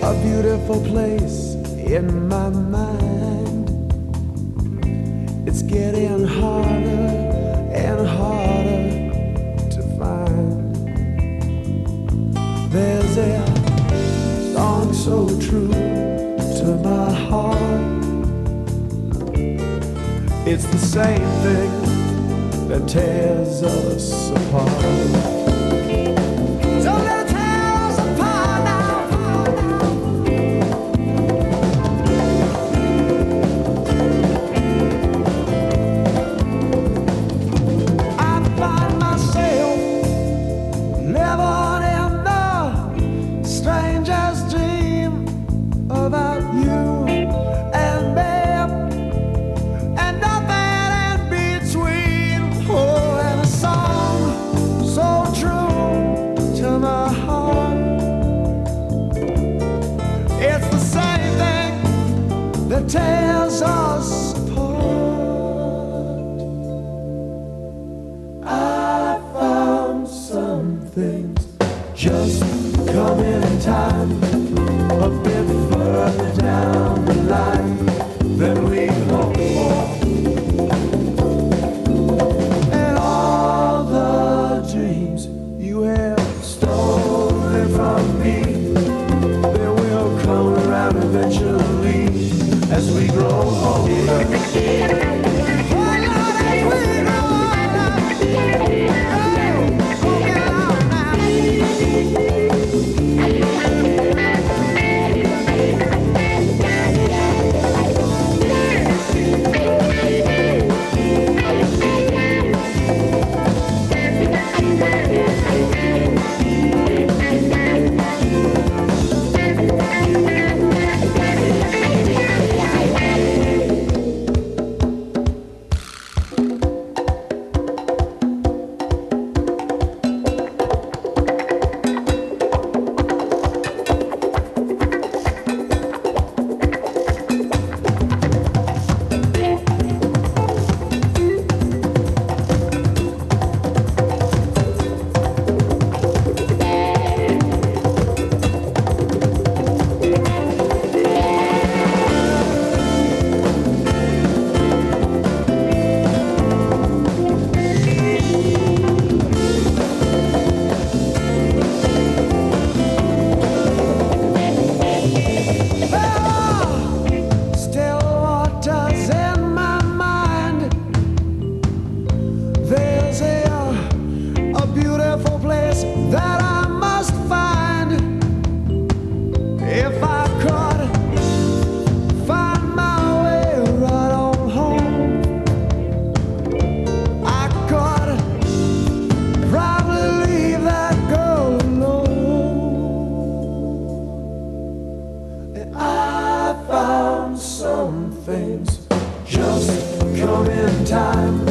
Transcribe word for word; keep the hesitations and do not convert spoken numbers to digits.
a beautiful place in my mind. It's getting harder and harder to find. There's a song so true to my heart. It's the same thing that tears us apart. About you and me, and nothing in between. Oh, and a song so true to my heart. It's the same thing that tears us apart. I found some things just come in time, a bit further down the line than we hoped for. And all the dreams you have stolen from me, they will come around eventually as we grow older. That I must find. If I could find my way right on home, I could probably leave that girl alone. And I found some things just come in time.